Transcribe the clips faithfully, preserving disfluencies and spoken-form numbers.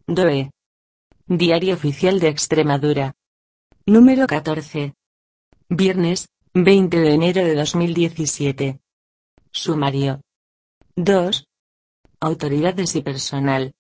D O E. Diario Oficial de Extremadura. Número catorce. Viernes, veinte de enero de dos mil diecisiete. Sumario. dos. Autoridades y personal.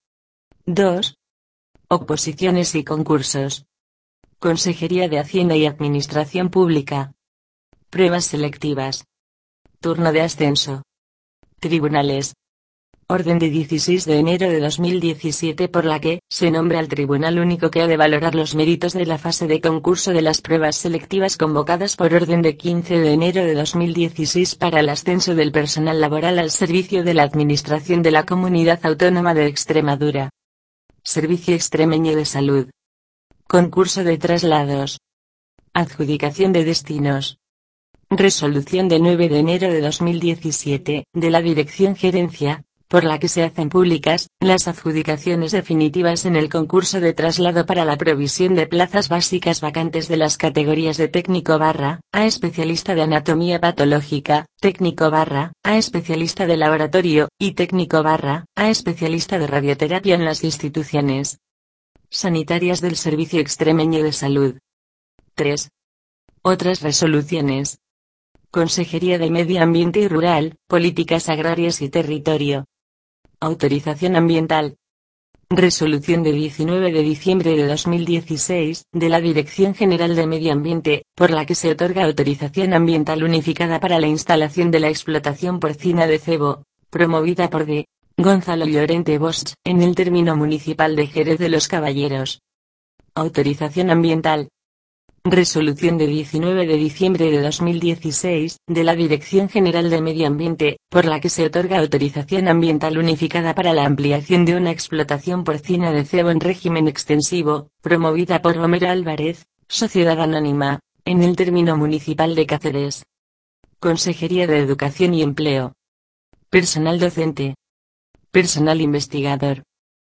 dos. Oposiciones y concursos. Consejería de Hacienda y Administración Pública. Pruebas selectivas. Turno de ascenso. Tribunales. Orden de dieciséis de enero de dos mil diecisiete por la que se nombra al tribunal único que ha de valorar los méritos de la fase de concurso de las pruebas selectivas convocadas por orden de quince de enero de dos mil dieciséis para el ascenso del personal laboral al servicio de la Administración de la Comunidad Autónoma de Extremadura. Servicio Extremeño de Salud. Concurso de traslados. Adjudicación de destinos. Resolución de nueve de enero de dos mil diecisiete, de la Dirección Gerencia, por la que se hacen públicas las adjudicaciones definitivas en el concurso de traslado para la provisión de plazas básicas vacantes de las categorías de técnico barra a especialista de anatomía patológica, técnico barra a especialista de laboratorio, y técnico barra a especialista de radioterapia en las instituciones sanitarias del Servicio Extremeño de Salud. tres. Otras resoluciones. Consejería de Medio Ambiente y Rural, Políticas Agrarias y Territorio. Autorización ambiental. Resolución de diecinueve de diciembre de dos mil dieciséis, de la Dirección General de Medio Ambiente, por la que se otorga autorización ambiental unificada para la instalación de la explotación porcina de cebo, promovida por D. Gonzalo Llorente Bosch, en el término municipal de Jerez de los Caballeros. Autorización ambiental. Resolución de diecinueve de diciembre de dos mil dieciséis, de la Dirección General de Medio Ambiente, por la que se otorga autorización ambiental unificada para la ampliación de una explotación porcina de cebo en régimen extensivo, promovida por Romero Álvarez, Sociedad Anónima, en el término municipal de Cáceres. Consejería de Educación y Empleo. Personal docente. Personal investigador.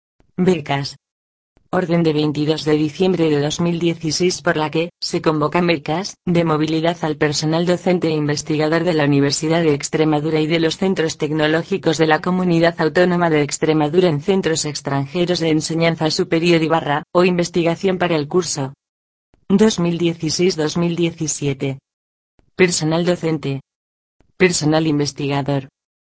Becas. Orden de veintidós de diciembre de dos mil dieciséis por la que se convocan becas de movilidad al personal docente e investigador de la Universidad de Extremadura y de los centros tecnológicos de la Comunidad Autónoma de Extremadura en centros extranjeros de enseñanza superior y barra o investigación para el curso dos mil dieciséis dos mil diecisiete. Personal docente. Personal investigador.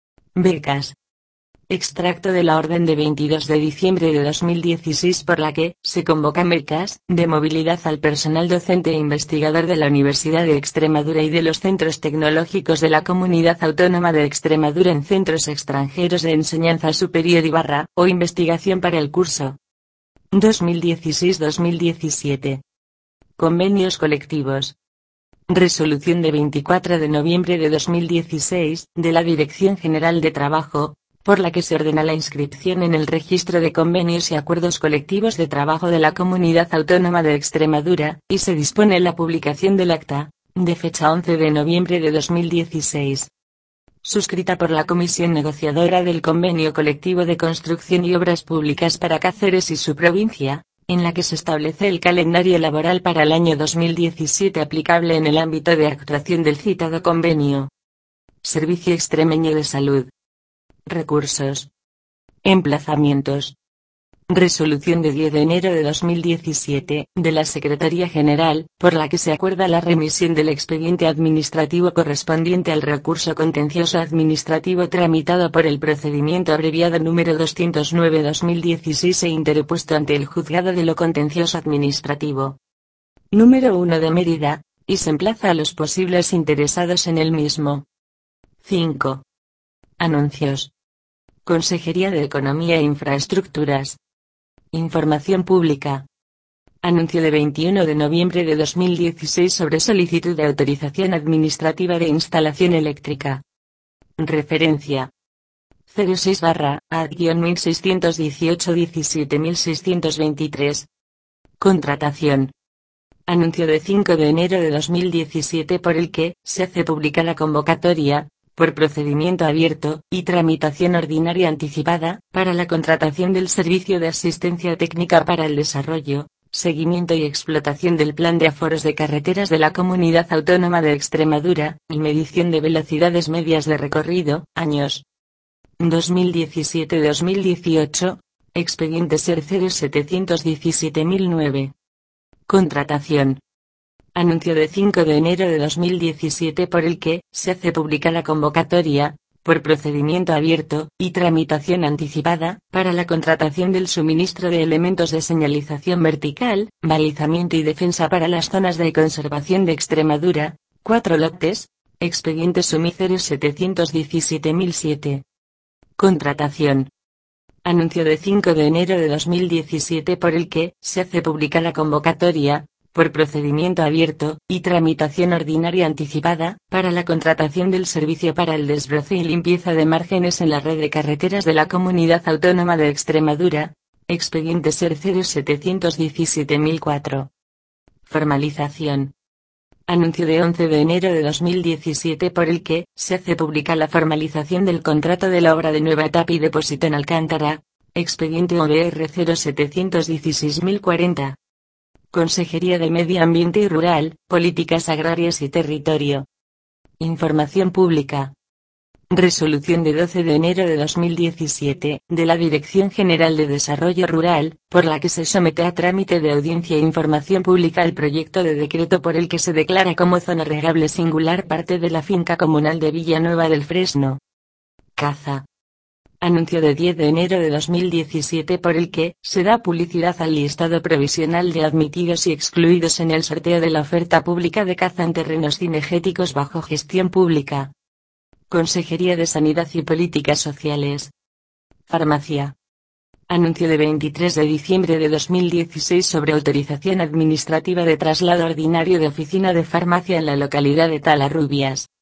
Becas. Extracto de la orden de veintidós de diciembre de dos mil dieciséis por la que se convocan becas de movilidad al personal docente e investigador de la Universidad de Extremadura y de los centros tecnológicos de la Comunidad Autónoma de Extremadura en centros extranjeros de enseñanza superior y barra o investigación para el curso dos mil dieciséis dos mil diecisiete. Convenios colectivos. Resolución de veinticuatro de noviembre de dos mil dieciséis, de la Dirección General de Trabajo, por la que se ordena la inscripción en el registro de convenios y acuerdos colectivos de trabajo de la Comunidad Autónoma de Extremadura, y se dispone la publicación del acta, de fecha once de noviembre de dos mil dieciséis. Suscrita por la Comisión Negociadora del Convenio Colectivo de Construcción y Obras Públicas para Cáceres y su provincia, en la que se establece el calendario laboral para el año dos mil diecisiete aplicable en el ámbito de actuación del citado convenio. Servicio Extremeño de Salud. Recursos. Emplazamientos. Resolución de diez de enero de dos mil diecisiete, de la Secretaría General, por la que se acuerda la remisión del expediente administrativo correspondiente al recurso contencioso administrativo tramitado por el procedimiento abreviado número doscientos nueve barra dos mil dieciséis e interpuesto ante el Juzgado de lo Contencioso Administrativo número uno de Mérida, y se emplaza a los posibles interesados en el mismo. cinco. Anuncios. Consejería de Economía e Infraestructuras. Información pública. Anuncio de veintiuno de noviembre de dos mil dieciséis sobre solicitud de autorización administrativa de instalación eléctrica. Referencia. cero seis barra A mil seiscientos dieciocho diecisiete mil seiscientos veintitrés. Contratación. Anuncio de cinco de enero de dos mil diecisiete por el que se hace pública la convocatoria, por procedimiento abierto, y tramitación ordinaria anticipada, para la contratación del servicio de asistencia técnica para el desarrollo, seguimiento y explotación del Plan de Aforos de Carreteras de la Comunidad Autónoma de Extremadura, y medición de velocidades medias de recorrido, años dos mil diecisiete a dos mil dieciocho, Expediente SER cero setecientos diecisiete mil nueve. Contratación. Anuncio de cinco de enero de dos mil diecisiete por el que se hace pública la convocatoria, por procedimiento abierto y tramitación anticipada, para la contratación del suministro de elementos de señalización vertical, balizamiento y defensa para las zonas de conservación de Extremadura, cuatro lotes. Expediente SUMI cero setecientos diecisiete mil siete. Contratación. Anuncio de cinco de enero de dos mil diecisiete por el que se hace pública la convocatoria, por procedimiento abierto y tramitación ordinaria anticipada, para la contratación del servicio para el desbroce y limpieza de márgenes en la red de carreteras de la Comunidad Autónoma de Extremadura. Expediente SER cero setecientos diecisiete mil cuatro. Formalización. Anuncio de once de enero de dos mil diecisiete por el que se hace pública la formalización del contrato de la obra de nueva tapa y depósito en Alcántara. Expediente O B R cero setecientos dieciséis mil cuarenta. Consejería de Medio Ambiente y Rural, Políticas Agrarias y Territorio. Información pública. Resolución de doce de enero de dos mil diecisiete, de la Dirección General de Desarrollo Rural, por la que se somete a trámite de audiencia e información pública el proyecto de decreto por el que se declara como zona regable singular parte de la finca comunal de Villanueva del Fresno. Caza. Anuncio de diez de enero de dos mil diecisiete por el que se da publicidad al listado provisional de admitidos y excluidos en el sorteo de la oferta pública de caza en terrenos cinegéticos bajo gestión pública. Consejería de Sanidad y Políticas Sociales. Farmacia. Anuncio de veintitrés de diciembre de dos mil dieciséis sobre autorización administrativa de traslado ordinario de oficina de farmacia en la localidad de Talarrubias.